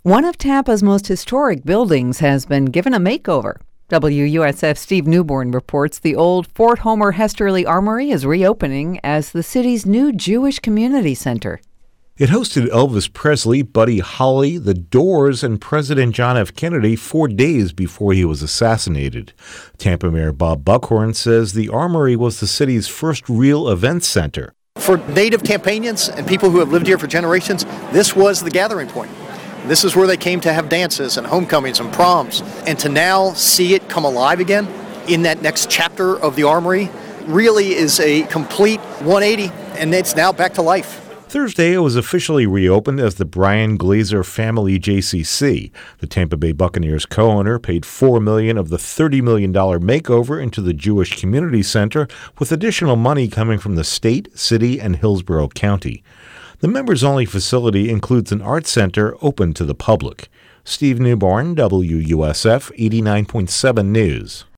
One of Tampa's most historic buildings has been given a makeover. WUSF Steve Newborn reports the old Fort Homer Hesterly Armory is reopening as the city's new Jewish community center. It hosted Elvis Presley, Buddy Holly, The Doors, and President John F. Kennedy 4 days before he was assassinated. Tampa Mayor Bob Buckhorn says the Armory was the city's first real event center. For native Tampanians and people who have lived here for generations, this was the gathering point. This is where they came to have dances and homecomings and proms. And to now see it come alive again in that next chapter of the Armory really is a complete 180, and it's now back to life. Thursday, it was officially reopened as the Brian Glazer Family JCC. The Tampa Bay Buccaneers co-owner paid $4 million of the $30 million makeover into the Jewish Community Center, with additional money coming from the state, city, and Hillsborough County. The members-only facility includes an art center open to the public. Steve Newborn, WUSF 89.7 News.